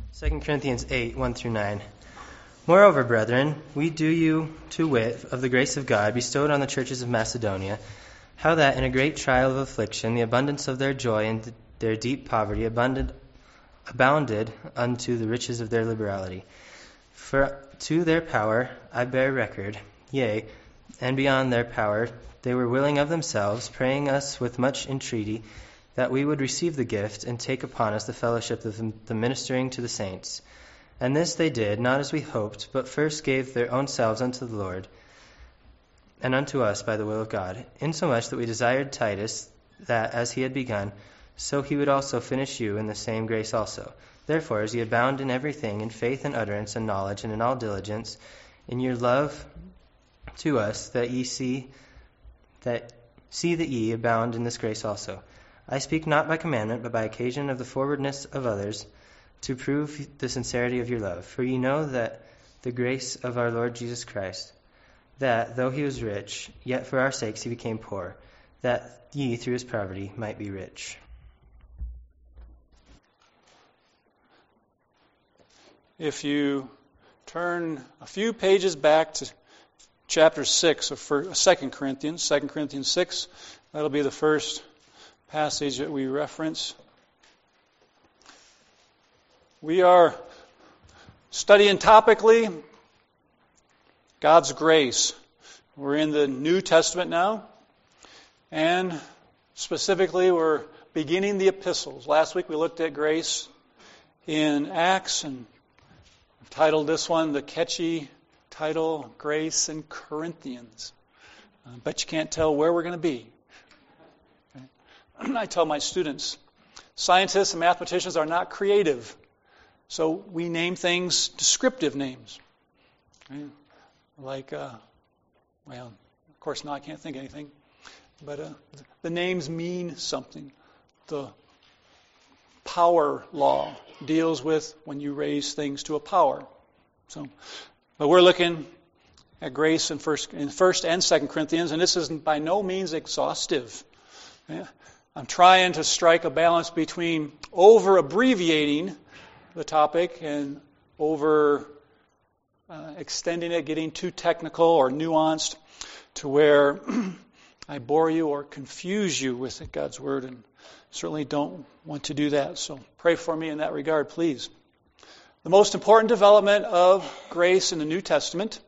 2 Corinthians 8, 1 through 9. Moreover, brethren, we do you to wit of the grace of God bestowed on the churches of Macedonia, how that in a great trial of affliction the abundance of their joy and their deep poverty abounded unto the riches of their liberality. For to their power I bear record, yea, and beyond their power, they were willing of themselves, praying us with much entreaty, that we would receive the gift and take upon us the fellowship of the ministering to the saints. And this they did, not as we hoped, but first gave their own selves unto the Lord, and unto us by the will of God, insomuch that we desired Titus, that as he had begun, so he would also finish you in the same grace also. Therefore, as ye abound in everything, in faith and utterance and knowledge, and in all diligence, in your love to us, that see that ye abound in this grace also. I speak not by commandment, but by occasion of the forwardness of others, to prove the sincerity of your love. For ye know that the grace of our Lord Jesus Christ, that, though he was rich, yet for our sakes he became poor, that ye through his poverty might be rich. If you turn a few pages back to chapter 6 of 2 Corinthians, 2 Corinthians 6, that'll be the first passage that we reference. We are studying topically God's grace. We're in the New Testament now, and specifically we're beginning the epistles. Last week we looked at grace in Acts, and I've titled this one the catchy title, Grace in Corinthians. But you can't tell where we're going to be. I tell my students, scientists and mathematicians are not creative. So we name things descriptive names. Okay? Like, of course now I can't think of anything. But the names mean something. The power law deals with when you raise things to a power. But we're looking at grace in First and 2 Corinthians, and this is by no means exhaustive. Yeah? I'm trying to strike a balance between over-abbreviating the topic and extending it, getting too technical or nuanced to where I bore you or confuse you with God's Word, and certainly don't want to do that. So pray for me in that regard, please. The most important development of grace in the New Testament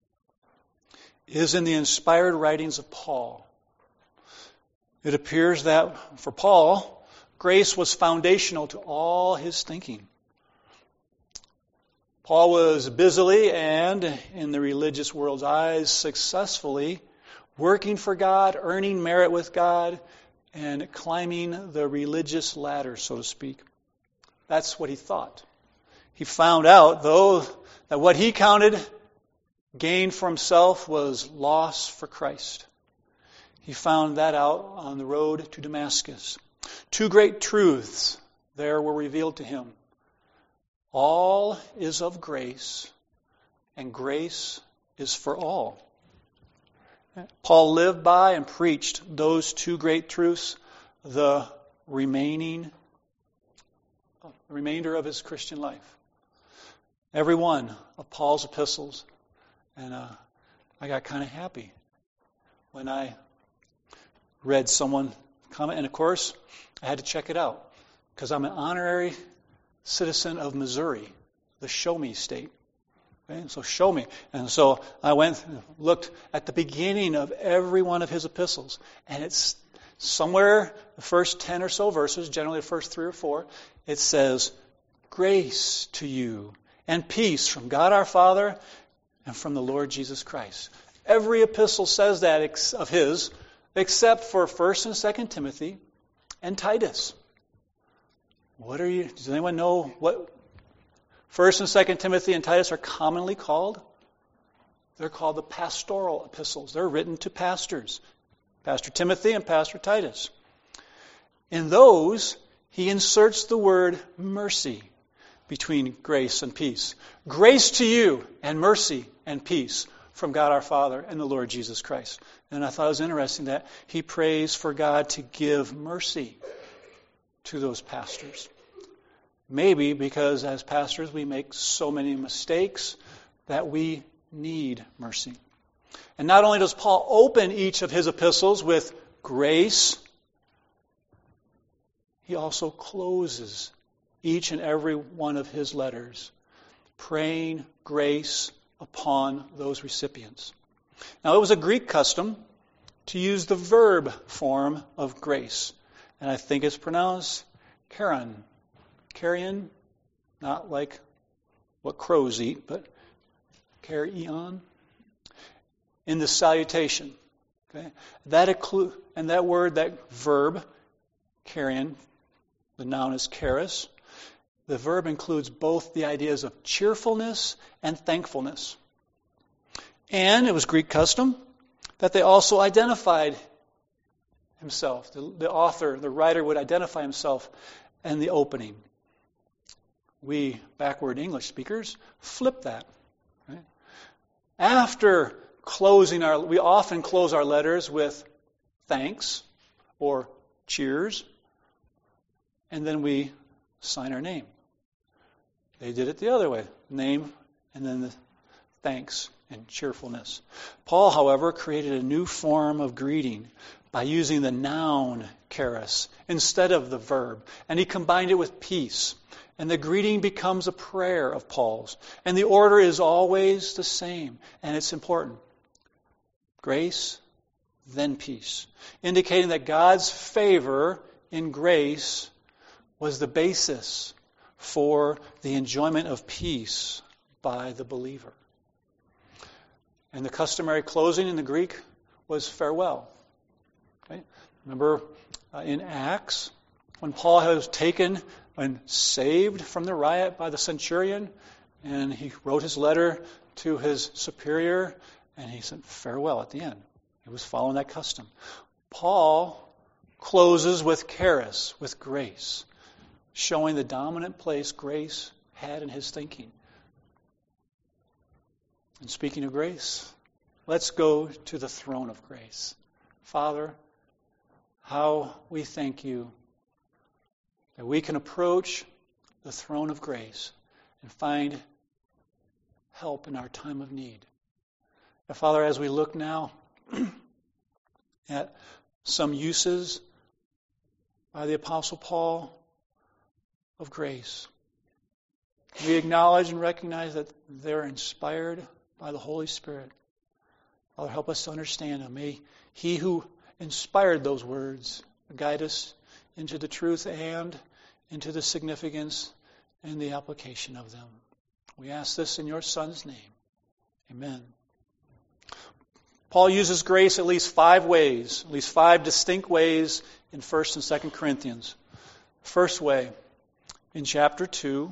is in the inspired writings of Paul. It appears that for Paul, grace was foundational to all his thinking. Paul was busily and, in the religious world's eyes, successfully working for God, earning merit with God, and climbing the religious ladder, so to speak. That's what he thought. He found out, though, that what he counted gain for himself was loss for Christ. He found that out on the road to Damascus. Two great truths there were revealed to him. All is of grace, and grace is for all. Paul lived by and preached those two great truths the remainder of his Christian life. Every one of Paul's epistles. And I got kind of happy when I read someone comment. And of course, I had to check it out because I'm an honorary citizen of Missouri, the Show Me state. Okay? So show me. And so I went and looked at the beginning of every one of his epistles. And it's somewhere, the first 10 or so verses, generally the first 3 or 4, it says, grace to you and peace from God our Father and from the Lord Jesus Christ. Every epistle says that of his, except for 1 and 2 Timothy and Titus. Does anyone know what 1 and 2 Timothy and Titus are commonly called? They're called the pastoral epistles. They're written to pastors. Pastor Timothy and Pastor Titus. In those, he inserts the word mercy between grace and peace. Grace to you and mercy and peace from God our Father and the Lord Jesus Christ. And I thought it was interesting that he prays for God to give mercy to those pastors. Maybe because as pastors we make so many mistakes that we need mercy. And not only does Paul open each of his epistles with grace, he also closes each and every one of his letters, praying grace upon those recipients. Now, it was a Greek custom to use the verb form of grace, and I think it's pronounced charon. Carrion, not like what crows eat, but carrion. In the salutation. Okay? And that word, that verb, carrion, the noun is charis. The verb includes both the ideas of cheerfulness and thankfulness. And it was Greek custom that they also identified himself. The author, the writer would identify himself in the opening. We, backward English speakers, flip that. Right? After closing we often close our letters with thanks or cheers, and then we sign our name. They did it the other way. Name and then the thanks and cheerfulness. Paul, however, created a new form of greeting by using the noun charis instead of the verb, and he combined it with peace. And the greeting becomes a prayer of Paul's. And the order is always the same, and it's important. Grace, then peace. Indicating that God's favor in grace was the basis for the enjoyment of peace by the believer. And the customary closing in the Greek was farewell. Okay? Remember in Acts, when Paul was taken and saved from the riot by the centurion, and he wrote his letter to his superior, and he said farewell at the end. He was following that custom. Paul closes with charis, with grace, showing the dominant place grace had in his thinking. And speaking of grace, let's go to the throne of grace. Father, how we thank you that we can approach the throne of grace and find help in our time of need. And Father, as we look now at some uses by the Apostle Paul of grace, we acknowledge and recognize that they're inspired by the Holy Spirit. Father, help us to understand them. May He who inspired those words guide us into the truth and into the significance and the application of them. We ask this in your Son's name. Amen. Paul uses grace at least 5 ways, at least 5 distinct ways in 1st and 2nd Corinthians. First way, in chapter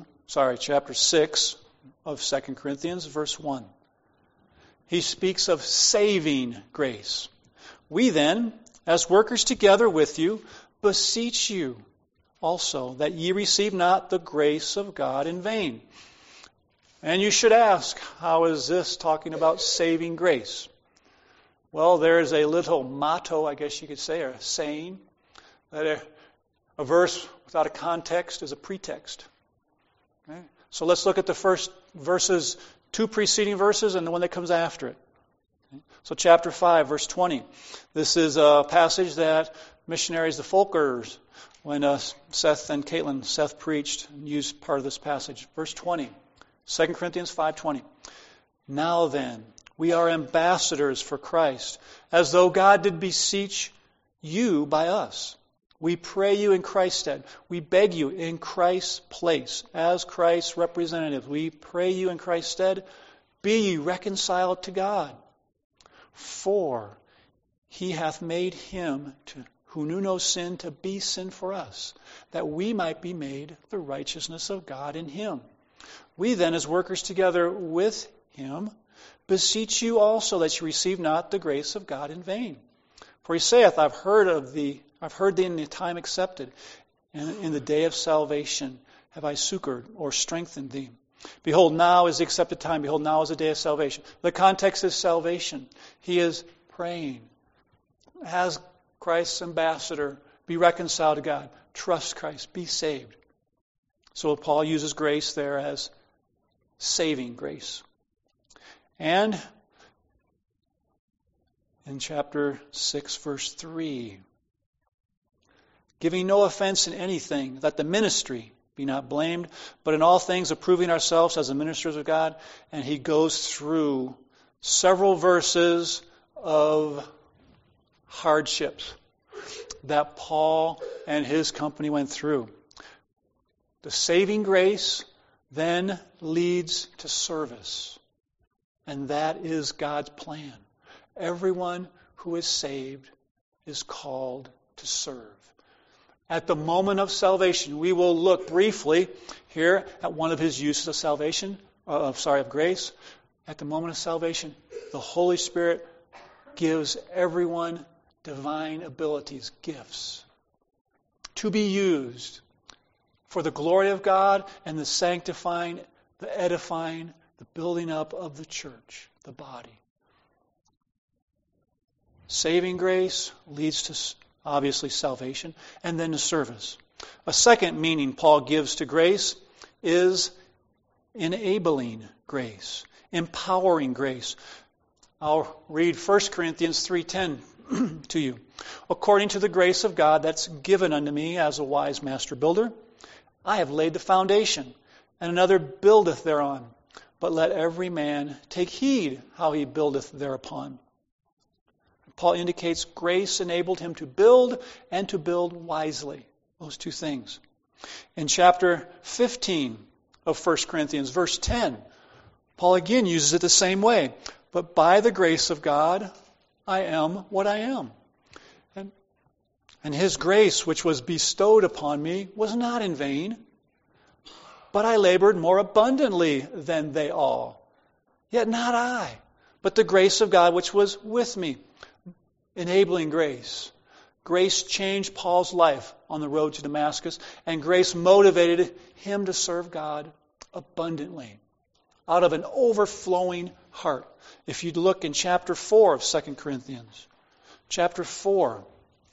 6 of 2 Corinthians, verse 1. He speaks of saving grace. We then, as workers together with you, beseech you also that ye receive not the grace of God in vain. And you should ask, how is this talking about saving grace? Well, there is a little motto, I guess you could say, or a saying, that a verse without a context is a pretext. Okay? So let's look at the first verses, 2 preceding verses, and the one that comes after it. Okay? So chapter 5, verse 20. This is a passage that missionaries, the Folkers, when Seth preached and used part of this passage. Verse 20, 2 Corinthians 5:20. Now then, we are ambassadors for Christ, as though God did beseech you by us. We pray you in Christ's stead. We beg you in Christ's place, as Christ's representatives. We pray you in Christ's stead, be ye reconciled to God. For he hath made him who knew no sin to be sin for us, that we might be made the righteousness of God in him. We then, as workers together with him, beseech you also that you receive not the grace of God in vain. For he saith, I've heard thee in the time accepted, and in the day of salvation have I succored or strengthened thee. Behold, now is the accepted time. Behold, now is the day of salvation. The context is salvation. He is praying. As Christ's ambassador, be reconciled to God. Trust Christ. Be saved. So Paul uses grace there as saving grace. And in chapter 6, verse 3, giving no offense in anything, that the ministry be not blamed, but in all things approving ourselves as the ministers of God. And he goes through several verses of hardships that Paul and his company went through. The saving grace then leads to service. And that is God's plan. Everyone who is saved is called to serve. At the moment of salvation, we will look briefly here at one of his uses of salvation, of grace. At the moment of salvation, the Holy Spirit gives everyone divine abilities, gifts, to be used for the glory of God and the sanctifying, the edifying, the building up of the church, the body. Saving grace leads to, obviously, salvation, and then to service. A second meaning Paul gives to grace is enabling grace, empowering grace. I'll read 1 Corinthians 3:10 to you. According to the grace of God that's given unto me as a wise master builder, I have laid the foundation, and another buildeth thereon. But let every man take heed how he buildeth thereupon. Paul indicates grace enabled him to build and to build wisely. Those two things. In chapter 15 of 1 Corinthians, verse 10, Paul again uses it the same way. But by the grace of God, I am what I am. And his grace, which was bestowed upon me, was not in vain. But I labored more abundantly than they all. Yet not I, but the grace of God which was with me. Enabling grace. Grace changed Paul's life on the road to Damascus, and grace motivated him to serve God abundantly, out of an overflowing heart. If you'd look in chapter 4 of 2 Corinthians, chapter 4,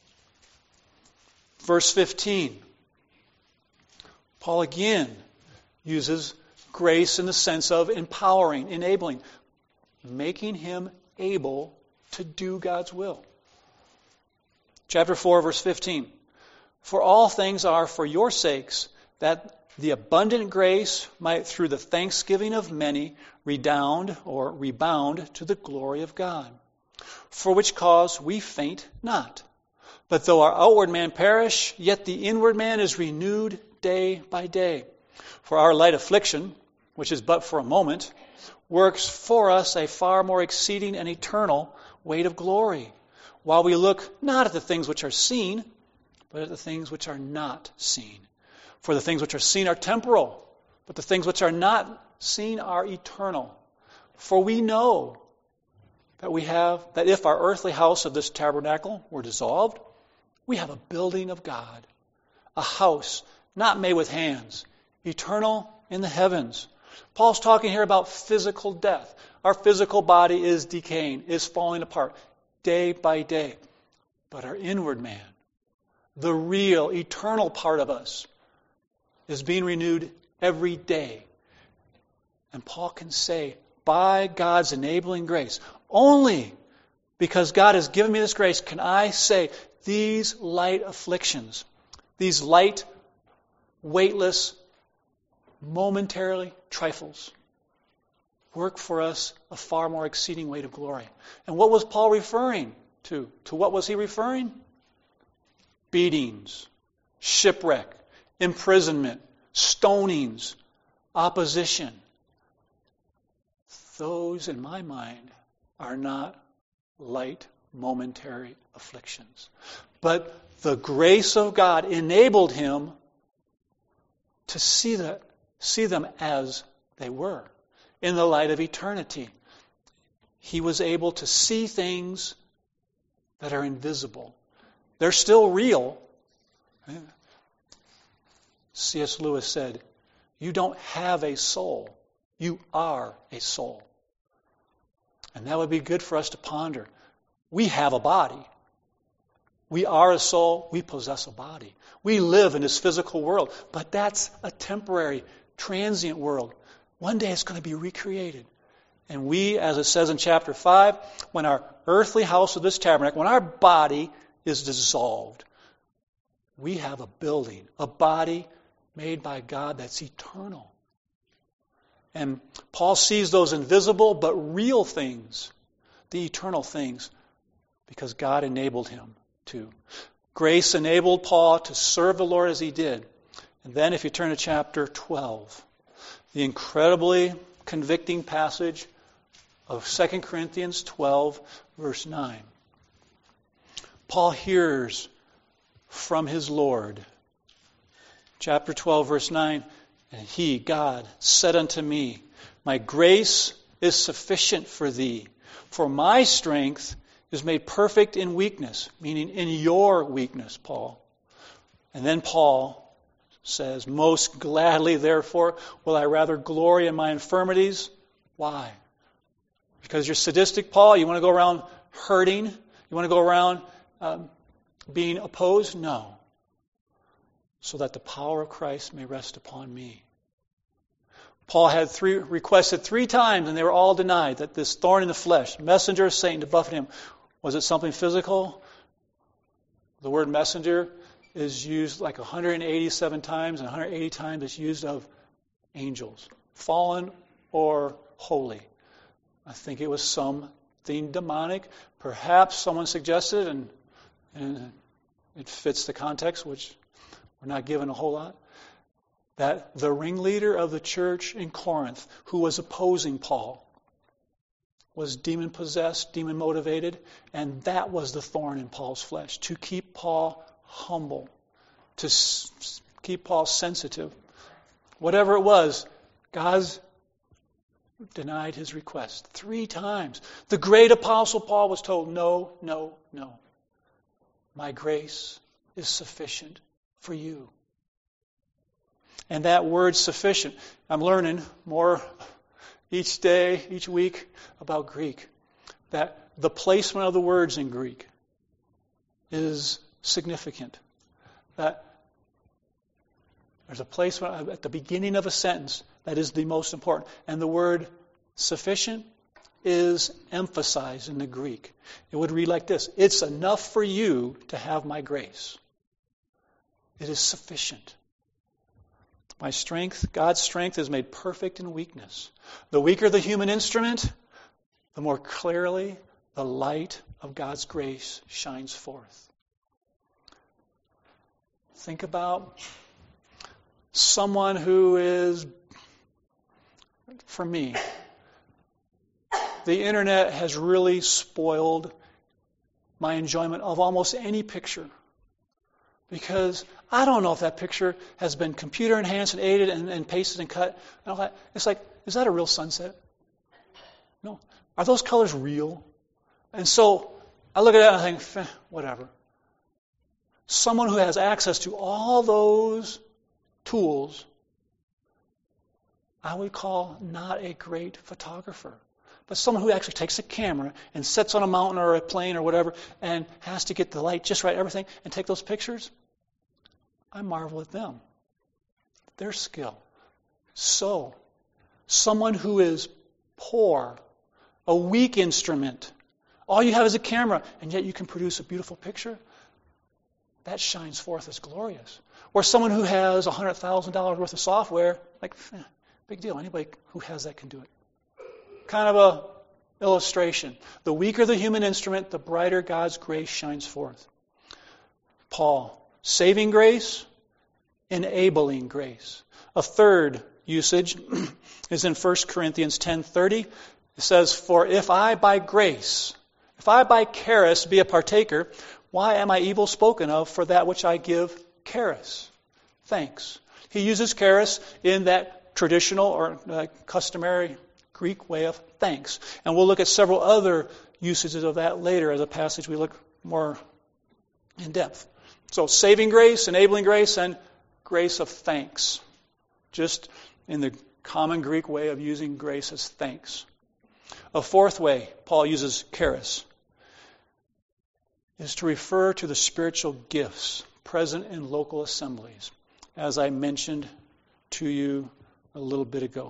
verse 15, Paul again uses grace in the sense of empowering, enabling, making him able to do God's will. Chapter 4, verse 15. For all things are for your sakes, that the abundant grace might through the thanksgiving of many redound or rebound to the glory of God. For which cause we faint not. But though our outward man perish, yet the inward man is renewed day by day. For our light affliction, which is but for a moment, works for us a far more exceeding and eternal weight of glory, while we look not at the things which are seen, but at the things which are not seen. For the things which are seen are temporal, but the things which are not seen are eternal. For we know that if our earthly house of this tabernacle were dissolved, we have a building of God, a house not made with hands, eternal in the heavens. Paul's talking here about physical death. Our physical body is decaying, is falling apart day by day. But our inward man, the real, eternal part of us, is being renewed every day. And Paul can say, by God's enabling grace, only because God has given me this grace, can I say, these light afflictions, these light, weightless, momentarily trifles, work for us a far more exceeding weight of glory. And what was Paul referring to? To what was he referring? Beatings, shipwreck, imprisonment, stonings, opposition. Those, in my mind, are not light, momentary afflictions. But the grace of God enabled him to see them as they were, in the light of eternity. He was able to see things that are invisible. They're still real. C.S. Lewis said, you don't have a soul. You are a soul. And that would be good for us to ponder. We have a body. We are a soul. We possess a body. We live in this physical world, but that's a temporary, transient world. One day it's going to be recreated. And we, as it says in chapter 5, when our earthly house of this tabernacle, when our body is dissolved, we have a building, a body made by God that's eternal. And Paul sees those invisible but real things, the eternal things, because God enabled him to. Grace enabled Paul to serve the Lord as he did. And then if you turn to chapter 12, the incredibly convicting passage of 2 Corinthians 12, verse 9. Paul hears from his Lord. Chapter 12, verse 9. And he, God, said unto me, my grace is sufficient for thee, for my strength is made perfect in weakness, meaning in your weakness, Paul. And then Paul says, most gladly, therefore, will I rather glory in my infirmities. Why? Because you're sadistic, Paul? You want to go around hurting? You want to go around being opposed? No. So that the power of Christ may rest upon me. Paul had requested 3 times, and they were all denied, that this thorn in the flesh, messenger of Satan to buffet him. Was it something physical? The word messenger is used like 187 times, and 180 times it's used of angels, fallen or holy. I think it was something demonic. Perhaps someone suggested, and it fits the context, which we're not given a whole lot, that the ringleader of the church in Corinth, who was opposing Paul, was demon-possessed, demon-motivated, and that was the thorn in Paul's flesh, to keep Paul humble, to keep Paul sensitive. Whatever it was, God's denied his request 3 times. The great apostle Paul was told, no, no, no. My grace is sufficient for you. And that word sufficient, I'm learning more each day, each week about Greek. That the placement of the words in Greek is significant. That there's a placement at the beginning of a sentence that is the most important. And the word sufficient is emphasized in the Greek. It would read like this: it's enough for you to have my grace. It is sufficient. My strength, God's strength, is made perfect in weakness. The weaker the human instrument, the more clearly the light of God's grace shines forth. Think about someone who is, for me, the internet has really spoiled my enjoyment of almost any picture. Because I don't know if that picture has been computer enhanced and aided and pasted and cut and all that. It's like, is that a real sunset? No. Are those colors real? And so I look at it and I think, whatever. Someone who has access to all those tools, I would call not a great photographer. But someone who actually takes a camera and sits on a mountain or a plane or whatever and has to get the light just right, everything, and take those pictures, I marvel at them. Their skill. So, someone who is poor, a weak instrument, all you have is a camera, and yet you can produce a beautiful picture, that shines forth as glorious. Or someone who has $100,000 worth of software, like, big deal. Anybody who has that can do it. Kind of a illustration. The weaker the human instrument, the brighter God's grace shines forth. Paul, saving grace, enabling grace. A third usage is in 1 Corinthians 10:30. It says, for if I by grace, if I by charis be a partaker, why am I evil spoken of for that which I give charis? Thanks. He uses charis in that traditional or customary Greek way of thanks. And we'll look at several other usages of that later as a passage we look more in depth. So saving grace, enabling grace, and grace of thanks. Just in the common Greek way of using grace as thanks. A fourth way Paul uses charis. is to refer to the spiritual gifts present in local assemblies, as I mentioned to you a little bit ago.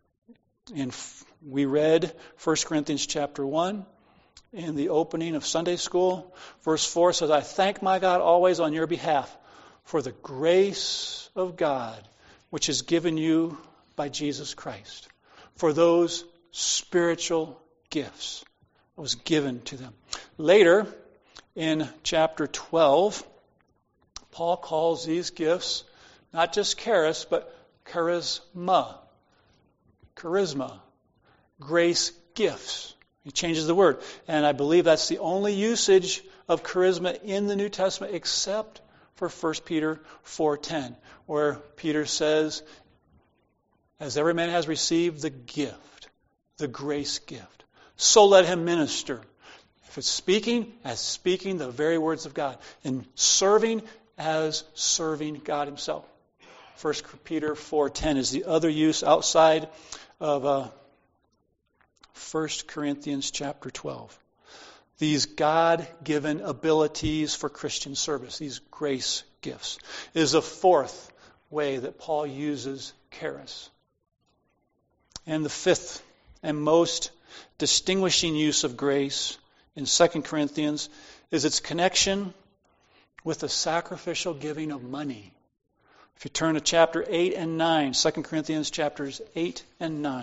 We read 1 Corinthians chapter 1 in the opening of Sunday school. Verse 4 says, I thank my God always on your behalf for the grace of God which is given you by Jesus Christ, for those spiritual gifts that was given to them. Later, in chapter 12, Paul calls these gifts not just charis, but charisma. Charisma. Grace gifts. He changes the word. And I believe that's the only usage of charisma in the New Testament except for 1 Peter 4:10, where Peter says, as every man has received the gift, the grace gift, so let him minister. If it's speaking, as speaking the very words of God. And serving, as serving God himself. 1 Peter 4:10 is the other use outside of 1 Corinthians chapter 12. These God-given abilities for Christian service, these grace gifts, is a fourth way that Paul uses charis. And the fifth and most distinguishing use of grace in 2 Corinthians is its connection with the sacrificial giving of money. If you turn to chapter 8 and 9, 2 Corinthians chapters 8 and 9.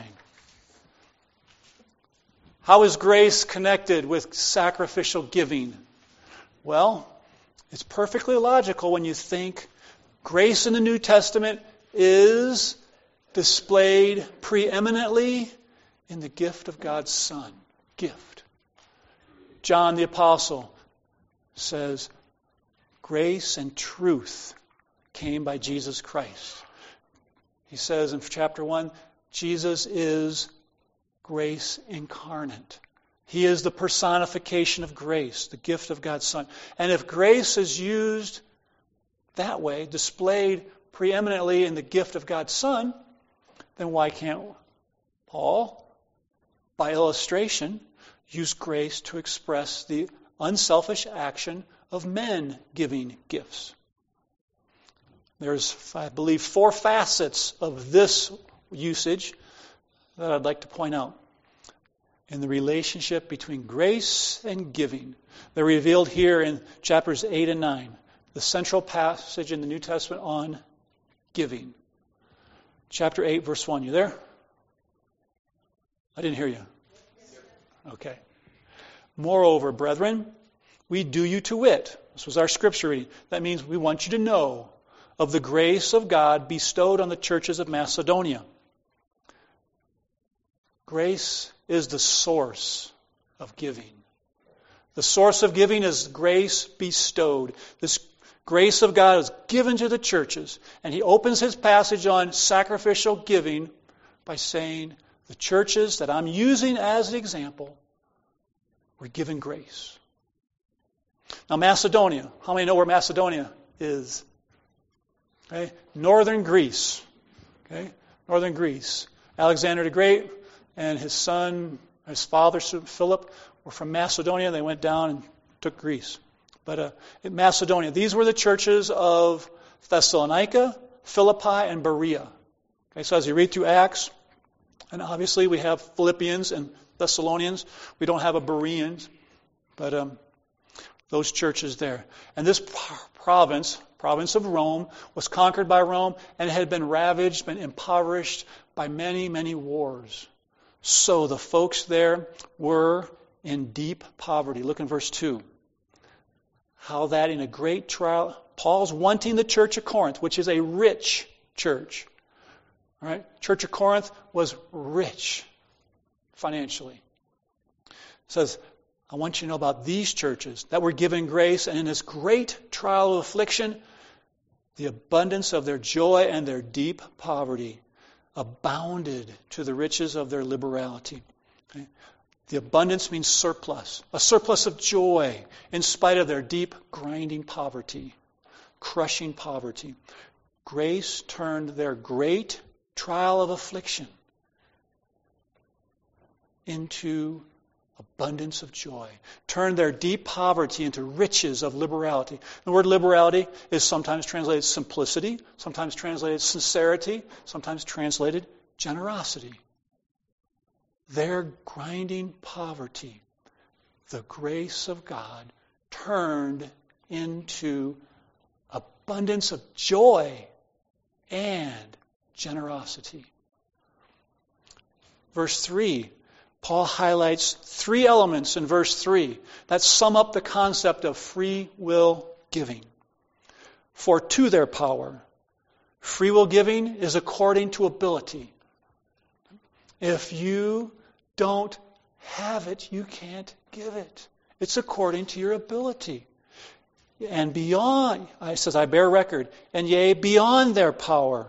How is grace connected with sacrificial giving? Well, it's perfectly logical when you think grace in the New Testament is displayed preeminently in the gift of God's Son. Gift. John the Apostle says, grace and truth came by Jesus Christ. He says in chapter 1, Jesus is grace incarnate. He is the personification of grace, the gift of God's Son. And if grace is used that way, displayed preeminently in the gift of God's Son, then why can't Paul, by illustration, use grace to express the unselfish action of men giving gifts? There's, I believe, 4 facets of this usage that I'd like to point out in the relationship between grace and giving. They're revealed here in chapters 8 and 9, the central passage in the New Testament on giving. Chapter 8, verse 1. You there? I didn't hear you. Okay. Moreover, brethren, we do you to wit. This was our scripture reading. That means we want you to know of the grace of God bestowed on the churches of Macedonia. Grace is the source of giving. The source of giving is grace bestowed. This grace of God is given to the churches. And he opens his passage on sacrificial giving by saying, the churches that I'm using as an example were given grace. Now Macedonia, how many know where Macedonia is? Okay. Northern Greece. Okay. Northern Greece. Alexander the Great and his son, his father, Philip, were from Macedonia. They went down and took Greece. But in Macedonia, these were the churches of Thessalonica, Philippi, and Berea. Okay, so as you read through Acts, and obviously we have Philippians and Thessalonians. We don't have a Bereans, but those churches there. And this province of Rome, was conquered by Rome and had been ravaged, been impoverished by many, many wars. So the folks there were in deep poverty. Look in verse 2. How that in a great trial, Paul's wanting the church of Corinth, which is a rich church. All right? Church of Corinth was rich financially. It says, I want you to know about these churches that were given grace, and in this great trial of affliction, the abundance of their joy and their deep poverty abounded to the riches of their liberality. Okay? The abundance means surplus, a surplus of joy in spite of their deep, grinding poverty, crushing poverty. Grace turned their great trial of affliction into abundance of joy. Turn their deep poverty into riches of liberality. The word liberality is sometimes translated simplicity, sometimes translated sincerity, sometimes translated generosity. Their grinding poverty, the grace of God turned into abundance of joy and generosity. Verse 3, Paul highlights 3 elements in verse 3 that sum up the concept of free will giving. For to their power, free will giving is according to ability. If you don't have it, you can't give it. It's according to your ability. And beyond, it says, I bear record, and yea, beyond their power.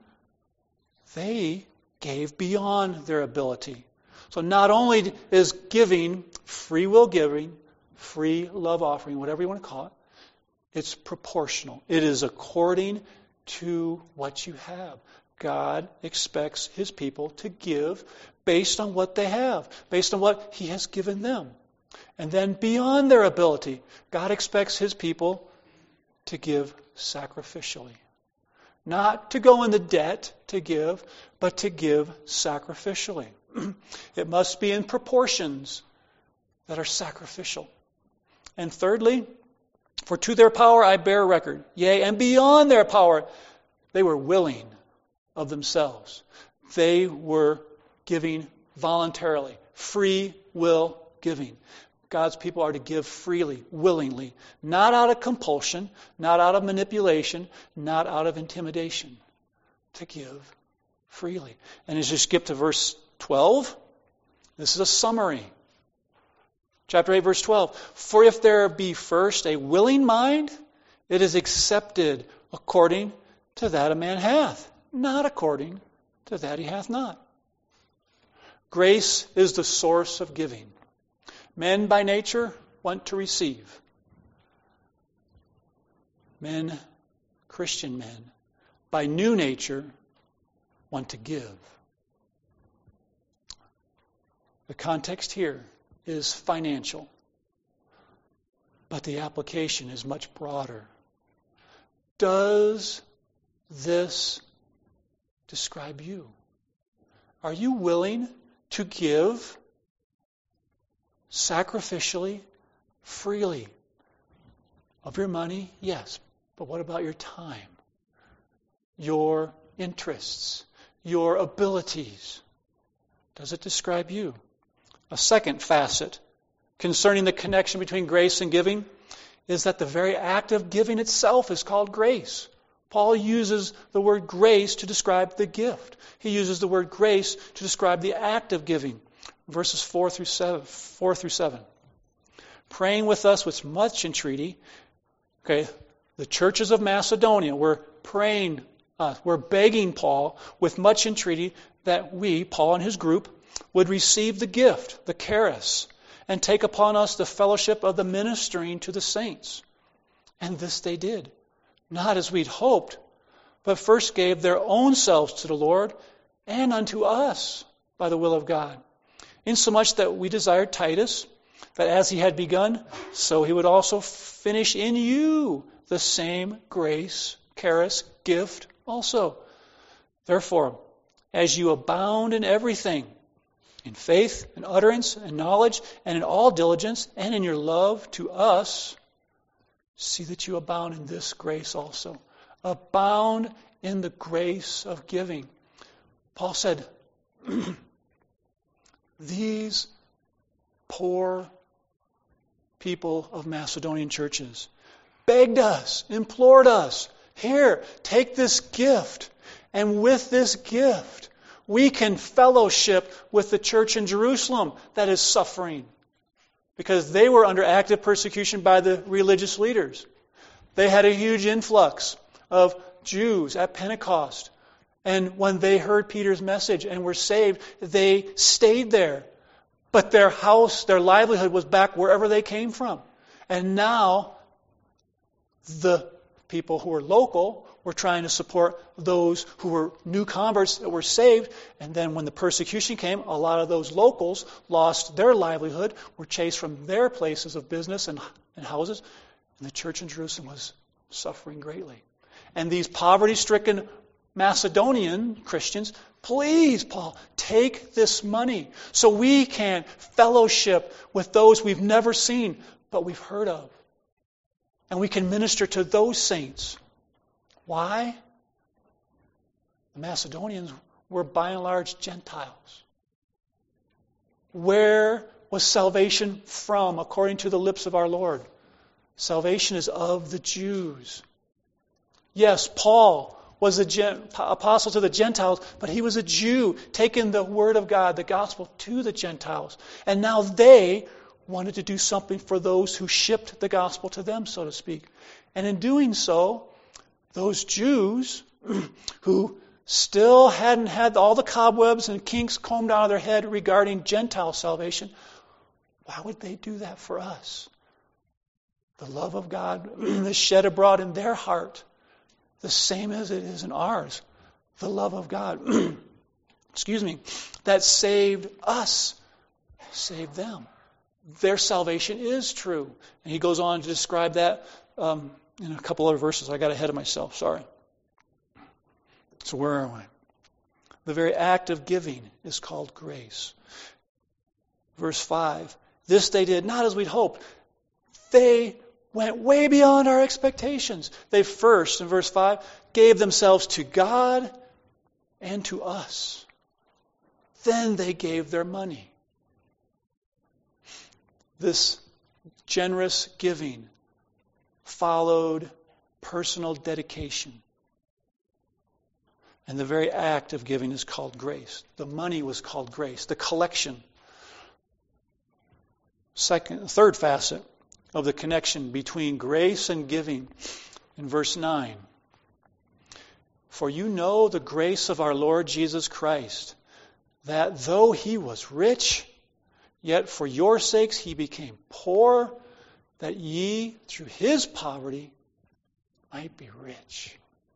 They gave beyond their ability. So not only is giving, free will giving, free love offering, whatever you want to call it, it's proportional. It is according to what you have. God expects His people to give based on what they have, based on what He has given them. And then beyond their ability, God expects His people to give sacrificially. Not to go into debt to give, but to give sacrificially. It must be in proportions that are sacrificial. And thirdly, for to their power I bear record. Yea, and beyond their power, they were willing of themselves. They were giving voluntarily, free will giving. God's people are to give freely, willingly, not out of compulsion, not out of manipulation, not out of intimidation. To give freely. And as you skip to verse 12, this is a summary. Chapter 8, verse 12. For if there be first a willing mind, it is accepted according to that a man hath, not according to that he hath not. Grace is the source of giving. Men by nature want to receive. Men, Christian men, by new nature want to give. The context here is financial, but the application is much broader. Does this describe you? Are you willing to give sacrificially, freely? Of your money? Yes. But what about your time? Your interests? Your abilities? Does it describe you? A second facet concerning the connection between grace and giving is that the very act of giving itself is called grace. Paul uses the word grace to describe the gift. He uses the word grace to describe the act of giving. Verses 4 through 7. Praying with us with much entreaty. Okay, the churches of Macedonia were praying, were begging Paul with much entreaty that we, Paul and his group, would receive the gift, the charis, and take upon us the fellowship of the ministering to the saints. And this they did, not as we'd hoped, but first gave their own selves to the Lord and unto us by the will of God. Insomuch that we desired Titus, that as he had begun, so he would also finish in you the same grace, charis, gift also. Therefore, as you abound in everything, in faith, and utterance, and knowledge, and in all diligence, and in your love to us, see that you abound in this grace also. Abound in the grace of giving. Paul said, these poor people of Macedonian churches begged us, implored us, here, take this gift, and with this gift, we can fellowship with the church in Jerusalem that is suffering because they were under active persecution by the religious leaders. They had a huge influx of Jews at Pentecost. And when they heard Peter's message and were saved, they stayed there. But their house, their livelihood was back wherever they came from. And now the people who were local were trying to support those who were new converts that were saved. And then when the persecution came, a lot of those locals lost their livelihood, were chased from their places of business and houses. And the church in Jerusalem was suffering greatly. And these poverty-stricken Macedonian Christians, please, Paul, take this money so we can fellowship with those we've never seen, but we've heard of. And we can minister to those saints. Why? The Macedonians were by and large Gentiles. Where was salvation from, according to the lips of our Lord? Salvation is of the Jews. Yes, Paul was an apostle to the Gentiles, but he was a Jew, taking the word of God, the gospel, to the Gentiles. And now they wanted to do something for those who shipped the gospel to them, so to speak. And in doing so, those Jews who still hadn't had all the cobwebs and kinks combed out of their head regarding Gentile salvation, why would they do that for us? The love of God is shed abroad in their heart, the same as it is in ours. The love of God, that saved us, saved them. Their salvation is true. And he goes on to describe that in a couple other verses. I got ahead of myself, sorry. So where am I? The very act of giving is called grace. Verse 5, this they did not as we'd hoped. They went way beyond our expectations. They first, in verse 5, gave themselves to God and to us. Then they gave their money. This generous giving followed personal dedication. And the very act of giving is called grace. The money was called grace. The collection. Third facet of the connection between grace and giving in verse 9. For you know the grace of our Lord Jesus Christ, that though he was rich, yet for your sakes he became poor, that ye through his poverty might be rich.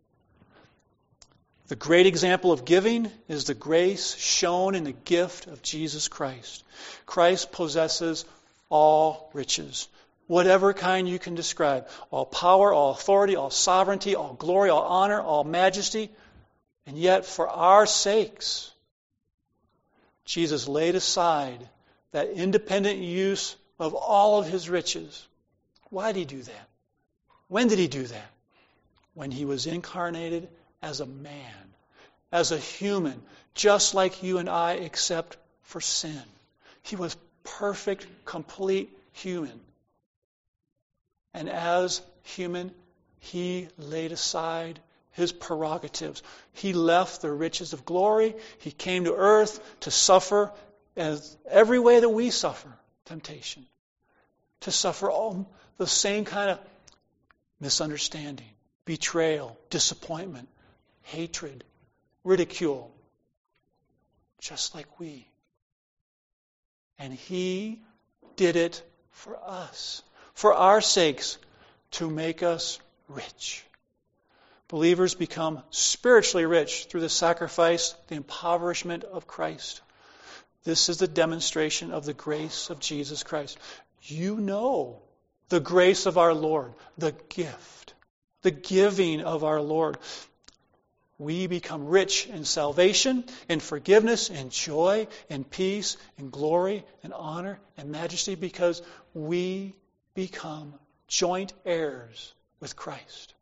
The great example of giving is the grace shown in the gift of Jesus Christ. Christ possesses all riches, whatever kind you can describe. All power, all authority, all sovereignty, all glory, all honor, all majesty. And yet for our sakes, Jesus laid aside that independent use of all of his riches. Why did he do that? When did he do that? When he was incarnated as a man, as a human, just like you and I, except for sin. He was perfect, complete human. And as human, he laid aside his prerogatives. He left the riches of glory. He came to earth to suffer as every way that we suffer temptation. To suffer all the same kind of misunderstanding, betrayal, disappointment, hatred, ridicule, just like we. And he did it for us, for our sakes, to make us rich. Believers become spiritually rich through the sacrifice, the impoverishment of Christ. This is the demonstration of the grace of Jesus Christ. You know the grace of our Lord, the gift, the giving of our Lord. We become rich in salvation, in forgiveness, in joy, in peace, in glory, in honor, and majesty, because we become joint heirs with Christ.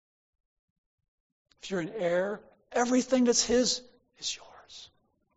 If you're an heir, everything that's his is yours.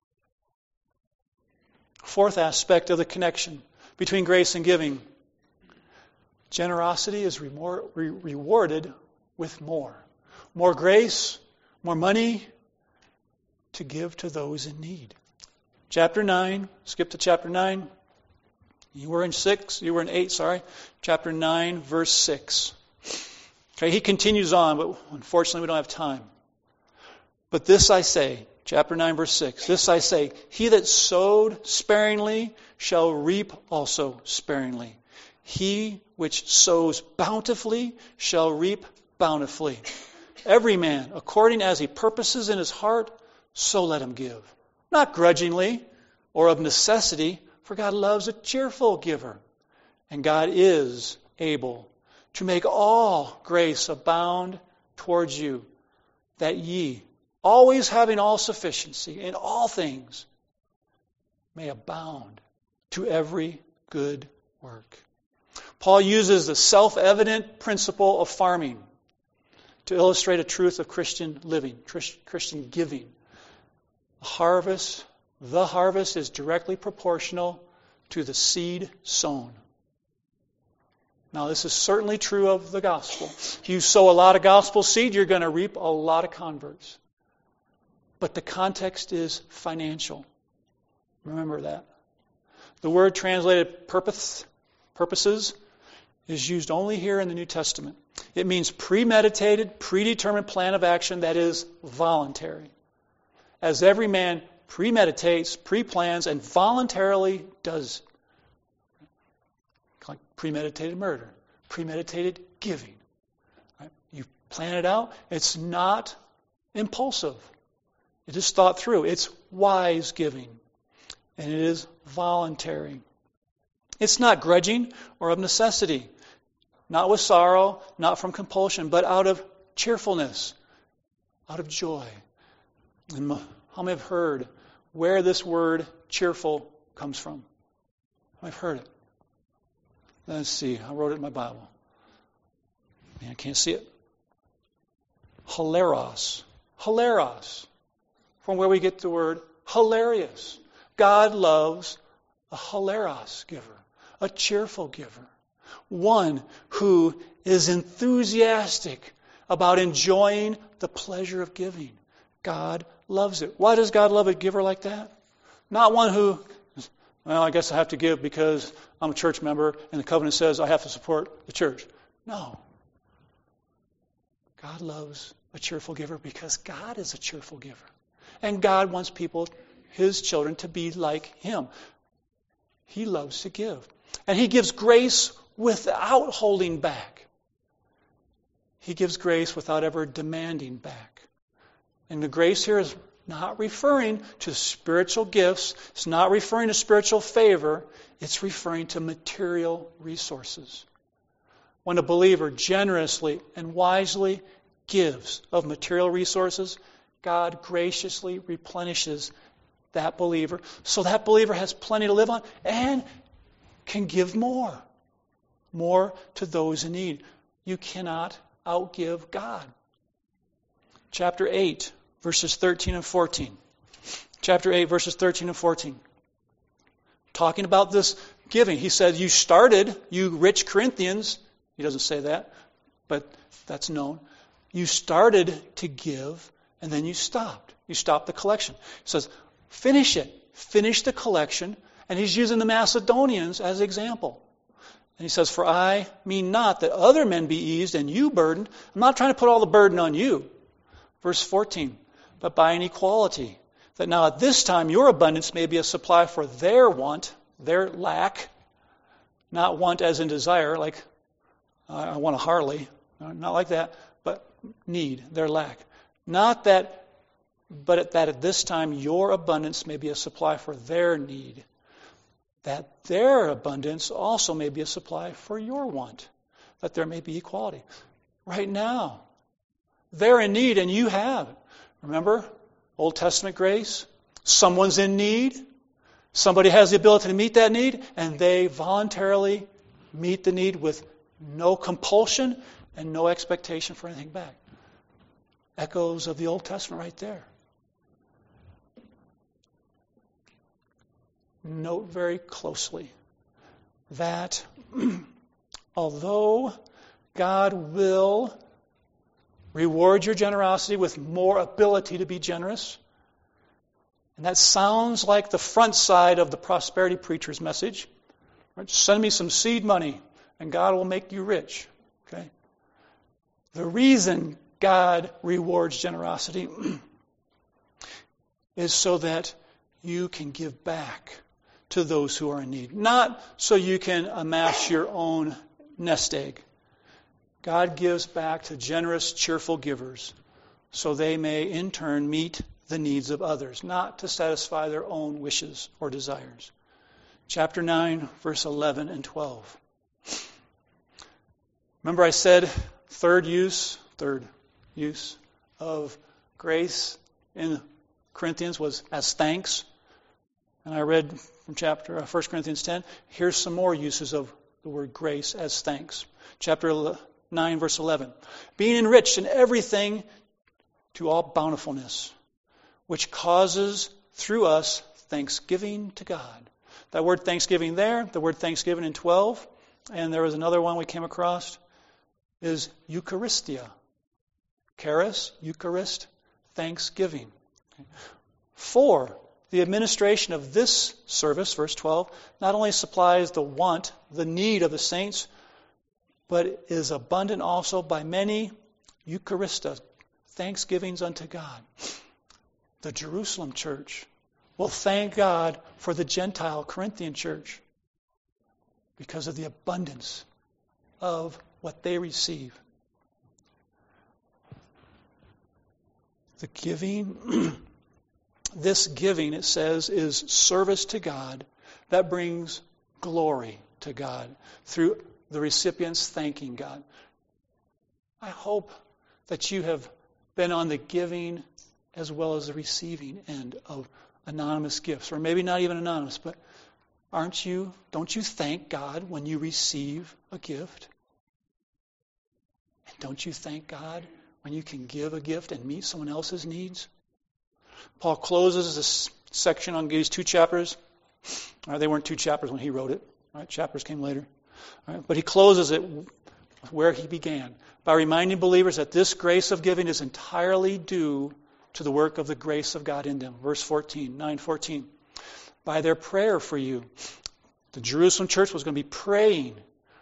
Fourth aspect of the connection between grace and giving. Generosity is rewarded with more. More grace, more money to give to those in need. Chapter 9, skip to chapter 9. You were in 8, Chapter 9, verse 6. Okay, he continues on, but unfortunately we don't have time. But this I say, chapter 9, verse 6, this I say, he that sowed sparingly shall reap also sparingly. He which sows bountifully shall reap bountifully. every man, according as he purposes in his heart, so let him give. Not grudgingly or of necessity, for God loves a cheerful giver. And God is able to make all grace abound towards you, that ye, always having all sufficiency in all things, may abound to every good work. Paul uses the self-evident principle of farming to illustrate a truth of Christian living, Christian giving. The harvest is directly proportional to the seed sown. Now, this is certainly true of the gospel. If you sow a lot of gospel seed, you're going to reap a lot of converts. But the context is financial. Remember that. The word translated purposes is used only here in the New Testament. It means premeditated, predetermined plan of action that is voluntary. As every man premeditates, preplans, and voluntarily does. Like premeditated murder, premeditated giving. Right? You plan it out. It's not impulsive. It is thought through. It's wise giving. And it is voluntary. It's not grudging or of necessity. Not with sorrow, not from compulsion, but out of cheerfulness, out of joy. And how many have heard where this word cheerful comes from? I've heard it. Let's see. I wrote it in my Bible. Man, I can't see it. Hilaros. Hilaros. From where we get the word hilarious. God loves a hilaros giver, a cheerful giver. One who is enthusiastic about enjoying the pleasure of giving. God loves it. Why does God love a giver like that? Not one who, well, I guess I have to give because I'm a church member and the covenant says I have to support the church. No. God loves a cheerful giver because God is a cheerful giver. And God wants people, His children, to be like Him. He loves to give. And He gives grace without holding back. He gives grace without ever demanding back. And the grace here is not referring to spiritual gifts. It's not referring to spiritual favor. It's referring to material resources. When a believer generously and wisely gives of material resources, God graciously replenishes that believer so that believer has plenty to live on and can give more. More to those in need. You cannot outgive God. Chapter 8, verses 13 and 14. Chapter 8, verses 13 and 14. Talking about this giving. He said, you rich Corinthians. He doesn't say that, but that's known. You started to give, and then you stopped. You stopped the collection. He says, finish it. Finish the collection. And he's using the Macedonians as an example. And he says, for I mean not that other men be eased and you burdened. I'm not trying to put all the burden on you. Verse 14, but by an equality, that now at this time your abundance may be a supply for their want, their lack, not want as in desire, like I want a Harley, not like that, but need, their lack. Not that, but that at this time your abundance may be a supply for their need, that their abundance also may be a supply for your want, that there may be equality. Right now, they're in need and you have. Remember, Old Testament grace? Someone's in need. Somebody has the ability to meet that need, and they voluntarily meet the need with no compulsion and no expectation for anything back. Echoes of the Old Testament right there. Note very closely that although God will reward your generosity with more ability to be generous, and that sounds like the front side of the prosperity preacher's message. Right? Send me some seed money and God will make you rich. Okay? The reason God rewards generosity is so that you can give back to those who are in need. Not so you can amass your own nest egg. God gives back to generous, cheerful givers so they may in turn meet the needs of others, not to satisfy their own wishes or desires. Chapter 9, verse 11 and 12. Remember I said third use of grace in Corinthians was as thanks. And I read from 1 Corinthians 10. Here's some more uses of the word grace as thanks. Chapter 9, verse 11. Being enriched in everything to all bountifulness, which causes through us thanksgiving to God. That word thanksgiving there, the word thanksgiving in 12, and there was another one we came across, is Eucharistia. Charis, Eucharist, thanksgiving. For the administration of this service, verse 12, not only supplies the want, the need of the saints, but is abundant also by many Eucharistia, thanksgivings unto God. The Jerusalem church will thank God for the Gentile Corinthian church because of the abundance of what they receive. The giving, this giving, it says, is service to God that brings glory to God through the recipients thanking God. I hope that you have been on the giving as well as the receiving end of anonymous gifts, or maybe not even anonymous, but don't you thank God when you receive a gift? And don't you thank God when you can give a gift and meet someone else's needs? Paul closes this section on these 2 chapters. They weren't 2 chapters when he wrote it. Chapters came later. But he closes it where he began, by reminding believers that this grace of giving is entirely due to the work of the grace of God in them. Verse 14, 9:14. By their prayer for you, the Jerusalem church was going to be praying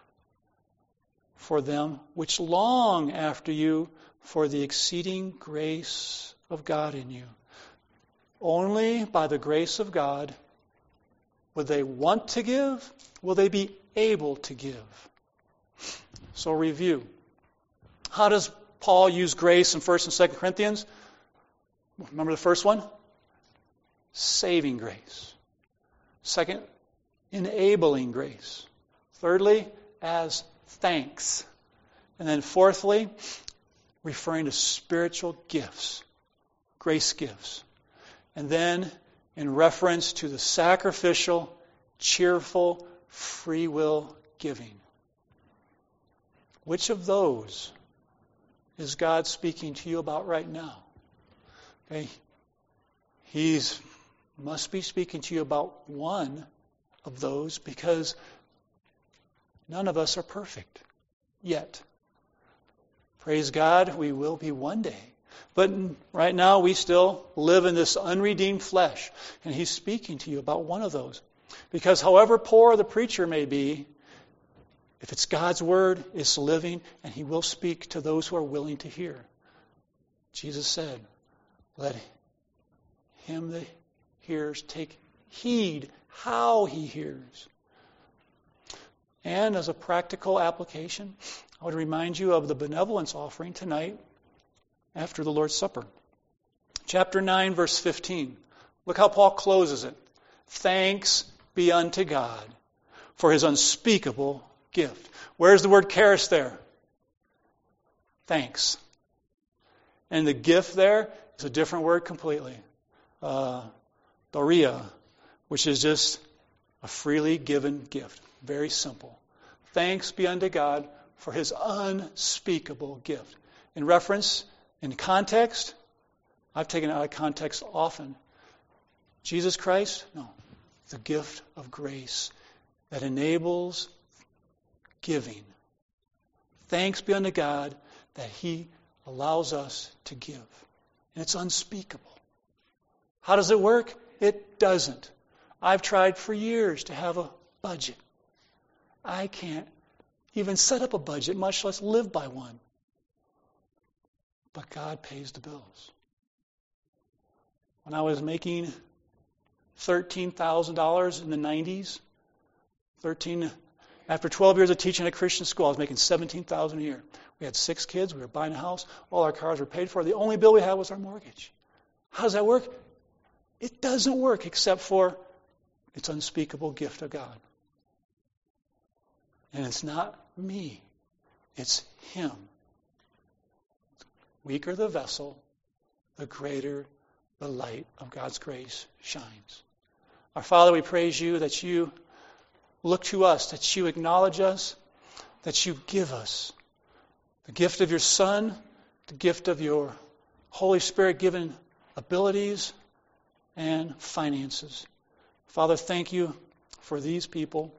for them, which long after you for the exceeding grace of God in you. Only by the grace of God will they want to give, will they be able to give. So review. How does Paul use grace in 1 and 2 Corinthians? Remember the first one? Saving grace. Second, enabling grace. Thirdly, as thanks. And then fourthly, referring to spiritual gifts, grace gifts. And then in reference to the sacrificial, cheerful, free will giving. Which of those is God speaking to you about right now? Okay. He must be speaking to you about one of those because none of us are perfect yet. Praise God, we will be one day. But right now we still live in this unredeemed flesh. And He's speaking to you about one of those. Because however poor the preacher may be, if it's God's word, it's living, and He will speak to those who are willing to hear. Jesus said, let him that hears take heed how he hears. And as a practical application, I would remind you of the benevolence offering tonight after the Lord's Supper. Chapter 9, verse 15. Look how Paul closes it. Thanks be unto God for His unspeakable gift. Where's the word charis there? Thanks. And the gift there is a different word completely. Doria, which is just a freely given gift. Very simple. Thanks be unto God for His unspeakable gift. In reference, in context, I've taken it out of context often. Jesus Christ? No. The gift of grace that enables giving. Thanks be unto God that He allows us to give. And it's unspeakable. How does it work? It doesn't. I've tried for years to have a budget. I can't even set up a budget, much less live by one. But God pays the bills. When I was making $13,000 in the 90s, After 12 years of teaching at a Christian school, I was making $17,000 a year. We had 6 kids. We were buying a house. All our cars were paid for. The only bill we had was our mortgage. How does that work? It doesn't work except for its unspeakable gift of God. And it's not me. It's Him. Weaker the vessel, the greater the light of God's grace shines. Our Father, we praise you that you look to us, that you acknowledge us, that you give us the gift of your Son, the gift of your Holy Spirit given abilities and finances. Father, thank you for these people,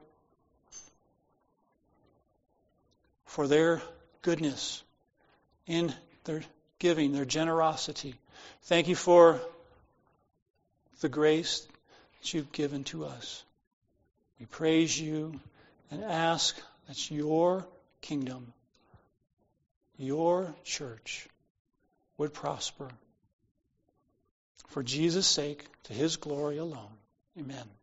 for their goodness in their giving, their generosity. Thank you for the grace that you've given to us. We praise you and ask that your kingdom, your church, would prosper. For Jesus' sake, to His glory alone. Amen.